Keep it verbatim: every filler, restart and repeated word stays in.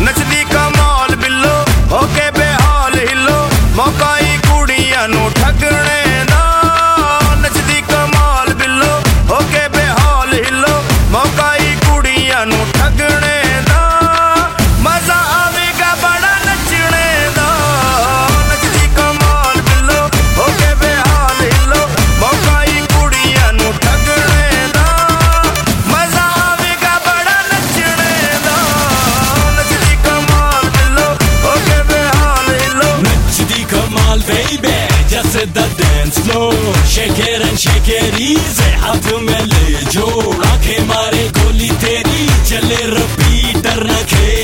नचदी कमाल बिल्लो होके बेहाल हिलो मौका ही कुड़ियां नू ठगने दा। नचदी कमाल बिल्लो होके बेहाल हिलो मौका ही कुड़ियां नू ठगने दा। मजा आवेगा बड़ा नचने दा। नचदी कमाल बिल्लो होके बेहाल हिलो मौका ही कुड़ियां नू ठगने दा। मजा आवेगा बड़ा नचने दा। नचदी कमाल बिल्लो होके बेहाल हिलो। नचदी कमाल baby just hit the dance floor shake it and shake it easy हाथ में ले जो आंखें मारे गोली तेरी चले रिपीट डरना खे